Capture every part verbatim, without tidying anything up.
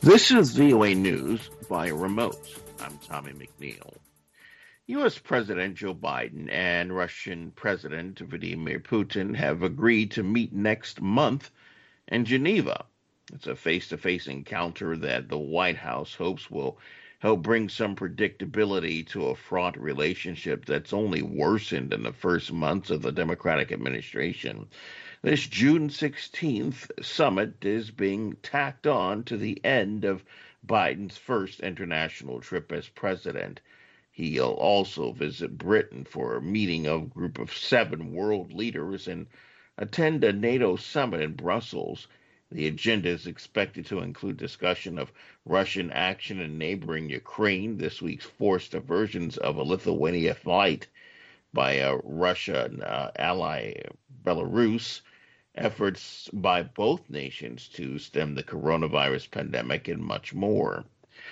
This is V O A News via remote. I'm Tommy McNeil. U S. President Joe Biden and Russian President Vladimir Putin have agreed to meet next month in Geneva. It's a face-to-face encounter that the White House hopes will help bring some predictability to a fraught relationship that's only worsened in the first months of the Democratic administration. This June sixteenth summit is being tacked on to the end of Biden's first international trip as president. He'll also visit Britain for a meeting of a group of seven world leaders and attend a NATO summit in Brussels. The agenda is expected to include discussion of Russian action in neighboring Ukraine, this week's forced diversions of a Lithuania flight by a Russian uh, ally, Belarus, efforts by both nations to stem the coronavirus pandemic, and much more.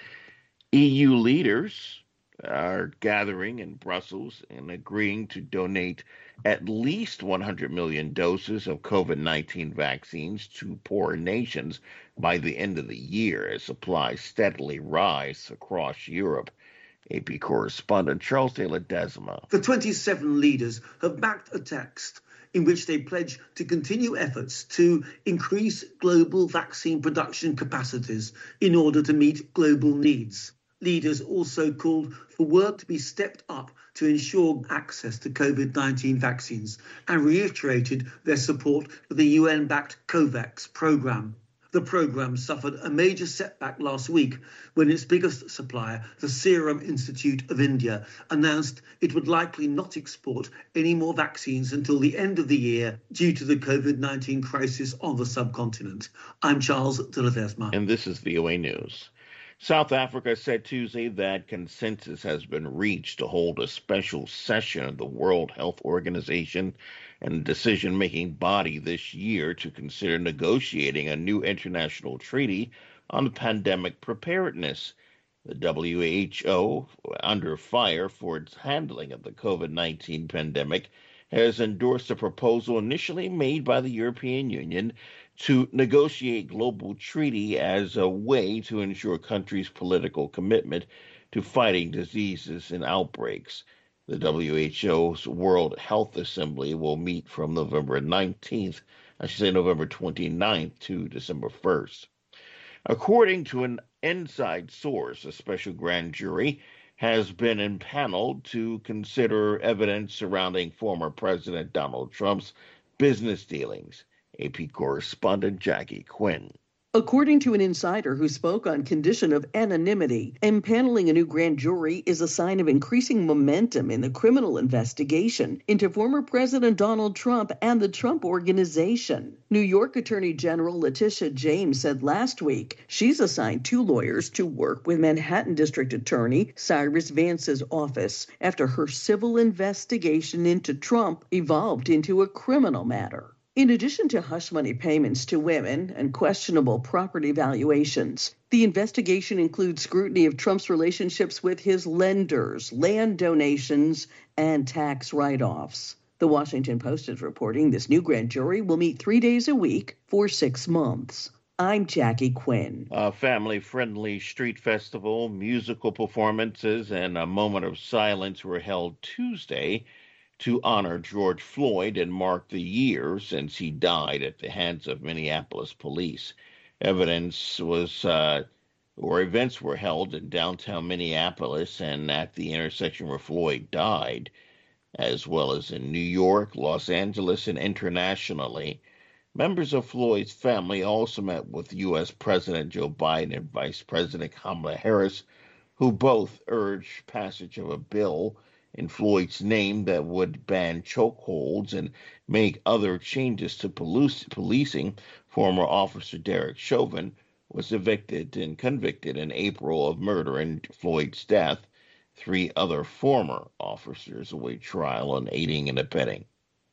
E U leaders are gathering in Brussels and agreeing to donate at least one hundred million doses of COVID nineteen vaccines to poor nations by the end of the year as supplies steadily rise across Europe. A P correspondent Charles de Ledesma. The twenty-seven leaders have backed a text in which they pledge to continue efforts to increase global vaccine production capacities in order to meet global needs. Leaders also called for work to be stepped up to ensure access to COVID nineteen vaccines and reiterated their support for the U N-backed COVAX program. The program suffered a major setback last week when its biggest supplier, the Serum Institute of India, announced it would likely not export any more vaccines until the end of the year due to the COVID nineteen crisis on the subcontinent. I'm Charles de Ledesma. And this is V O A News. South Africa said Tuesday that consensus has been reached to hold a special session of the World Health Organization and decision-making body this year to consider negotiating a new international treaty on pandemic preparedness. The W H O, under fire for its handling of the COVID nineteen pandemic, has endorsed a proposal initially made by the European Union to negotiate global treaty as a way to ensure countries' political commitment to fighting diseases and outbreaks. The W H O's World Health Assembly will meet from November nineteenth, I should say November twenty-ninth to December first. According to an inside source, a special grand jury has been impaneled to consider evidence surrounding former President Donald Trump's business dealings. A P correspondent Jackie Quinn. According to an insider who spoke on condition of anonymity, impaneling a new grand jury is a sign of increasing momentum in the criminal investigation into former President Donald Trump and the Trump Organization. New York Attorney General Letitia James said last week she's assigned two lawyers to work with Manhattan District Attorney Cyrus Vance's office after her civil investigation into Trump evolved into a criminal matter. In addition to hush money payments to women and questionable property valuations, the investigation includes scrutiny of Trump's relationships with his lenders, land donations, and tax write-offs. The Washington Post is reporting this new grand jury will meet three days a week for six months. I'm Jackie Quinn. A family-friendly street festival, musical performances, and a moment of silence were held Tuesday to honor George Floyd and mark the year since he died at the hands of Minneapolis police. Evidence was, uh, or events were held in downtown Minneapolis and at the intersection where Floyd died, as well as in New York, Los Angeles, and internationally. Members of Floyd's family also met with U S. President Joe Biden and Vice President Kamala Harris, who both urged passage of a bill in Floyd's name that would ban chokeholds and make other changes to police, policing. Former officer Derek Chauvin was evicted and convicted in April of murder in Floyd's death. Three other former officers await trial on aiding and abetting.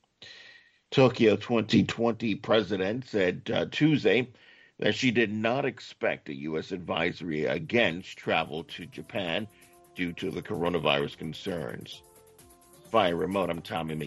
Tokyo twenty twenty president said uh, Tuesday that she did not expect a U S advisory against travel to Japan due to the coronavirus concerns. Via remote, I'm Tommy McNeil.